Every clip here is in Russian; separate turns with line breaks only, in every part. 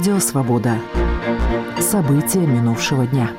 Радио «Свобода». События минувшего дня.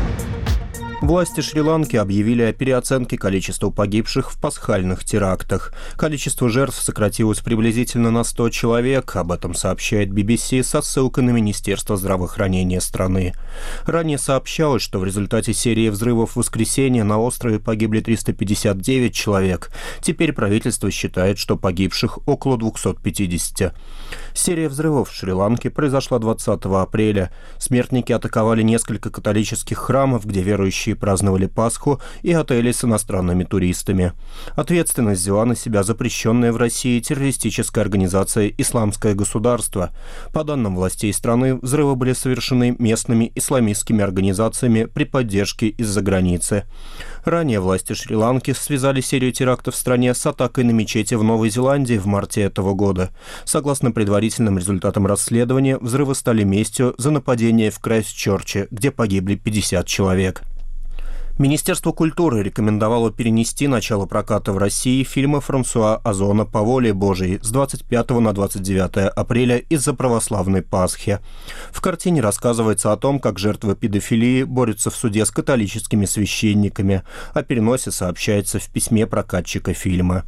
Власти Шри-Ланки объявили о переоценке количества погибших в пасхальных терактах. Количество жертв сократилось приблизительно на 100 человек, об этом сообщает BBC со ссылкой на Министерство здравоохранения страны. Ранее сообщалось, что в результате серии взрывов в воскресенье на острове погибли 359 человек. Теперь правительство считает, что погибших около 250. Серия взрывов в Шри-Ланке произошла 20 апреля. Смертники атаковали несколько католических храмов, где верующие праздновали Пасху, и отели с иностранными туристами. Ответственность взяла на себя запрещенная в России террористическая организация «Исламское государство». По данным властей страны, взрывы были совершены местными исламистскими организациями при поддержке из-за границы. Ранее власти Шри-Ланки связали серию терактов в стране с атакой на мечети в Новой Зеландии в марте этого года. Согласно предварительным результатам расследования, взрывы стали местью за нападение в Крайстчерче, где погибли 50 человек. Министерство культуры рекомендовало перенести начало проката в России фильма Франсуа Озона «По воле Божией» с 25 на 29 апреля из-за православной Пасхи. В картине рассказывается о том, как жертвы педофилии борются в суде с католическими священниками. О переносе сообщается в письме прокатчика фильма.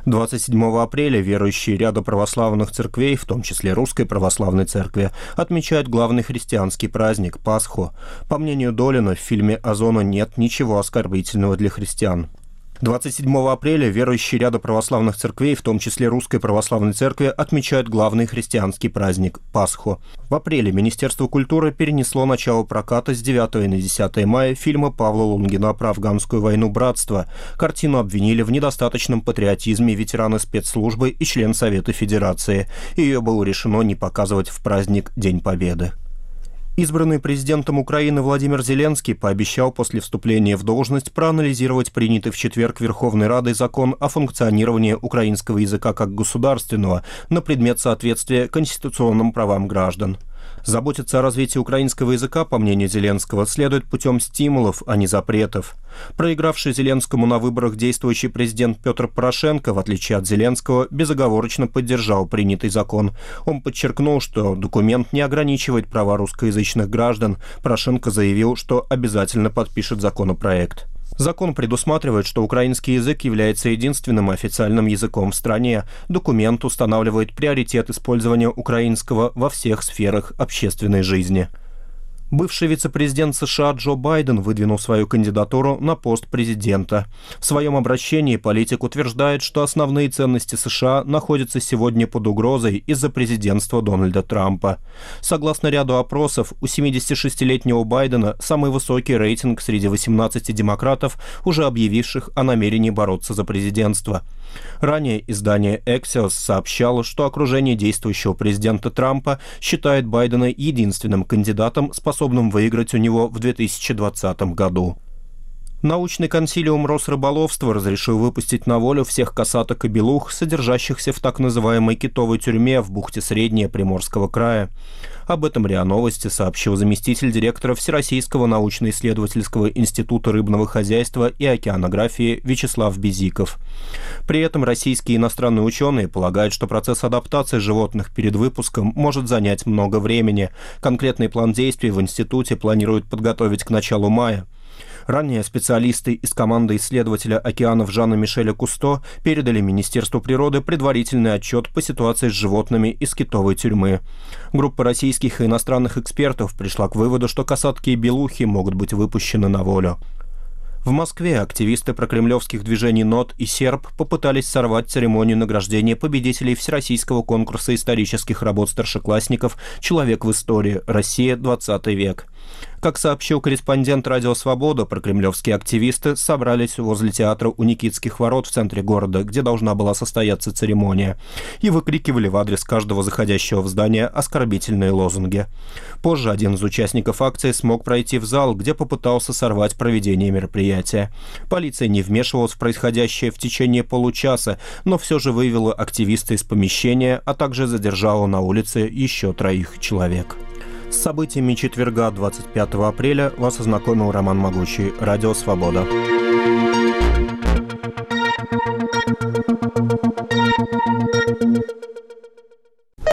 27 апреля верующие ряда православных церквей, в том числе Русской Православной Церкви, отмечают главный христианский праздник – Пасху. По мнению Долина, в фильме Озона нет ничего оскорбительного для христиан. 27 апреля верующие ряда православных церквей, в том числе Русской Православной Церкви, отмечают главный христианский праздник – Пасху. В апреле Министерство культуры перенесло начало проката с 9 на 10 мая фильма Павла Лунгина про афганскую войну «Братство». Картину обвинили в недостаточном патриотизме ветераны спецслужбы и член Совета Федерации. Ее было решено не показывать в праздник День Победы. Избранный президентом Украины Владимир Зеленский пообещал после вступления в должность проанализировать принятый в четверг Верховной Радой закон о функционировании украинского языка как государственного на предмет соответствия конституционным правам граждан. Заботиться о развитии украинского языка, по мнению Зеленского, следует путем стимулов, а не запретов. Проигравший Зеленскому на выборах действующий президент Петр Порошенко, в отличие от Зеленского, безоговорочно поддержал принятый закон. Он подчеркнул, что документ не ограничивает права русскоязычных граждан. Порошенко заявил, что обязательно подпишет законопроект. Закон предусматривает, что украинский язык является единственным официальным языком в стране. Документ устанавливает приоритет использования украинского во всех сферах общественной жизни. Бывший вице-президент США Джо Байден выдвинул свою кандидатуру на пост президента. В своем обращении политик утверждает, что основные ценности США находятся сегодня под угрозой из-за президентства Дональда Трампа. Согласно ряду опросов, у 76-летнего Байдена самый высокий рейтинг среди 18 демократов, уже объявивших о намерении бороться за президентство. Ранее издание Axios сообщало, что окружение действующего президента Трампа считает Байдена единственным кандидатом, способным выиграть у него в 2020 году. Научный консилиум Росрыболовства разрешил выпустить на волю всех косаток и белух, содержащихся в так называемой китовой тюрьме в бухте Среднего Приморского края. Об этом РИА Новости сообщил заместитель директора Всероссийского научно-исследовательского института рыбного хозяйства и океанографии Вячеслав Безиков. При этом российские и иностранные ученые полагают, что процесс адаптации животных перед выпуском может занять много времени. Конкретный план действий в институте планируют подготовить к началу мая. Ранее специалисты из команды исследователя океанов Жана-Мишеля Кусто передали Министерству природы предварительный отчет по ситуации с животными из китовой тюрьмы. Группа российских и иностранных экспертов пришла к выводу, что касатки и белухи могут быть выпущены на волю. В Москве активисты прокремлевских движений НОТ и Серб попытались сорвать церемонию награждения победителей Всероссийского конкурса исторических работ старшеклассников «Человек в истории. Россия. 20 век». Как сообщил корреспондент «Радио Свобода», прокремлевские активисты собрались возле театра у Никитских ворот в центре города, где должна была состояться церемония, и выкрикивали в адрес каждого заходящего в здание оскорбительные лозунги. Позже один из участников акции смог пройти в зал, где попытался сорвать проведение мероприятия. Полиция не вмешивалась в происходящее в течение получаса, но все же вывела активиста из помещения, а также задержала на улице еще 3 человек. С событиями четверга 25 апреля вас ознакомил Роман Могучий, Радио Свобода.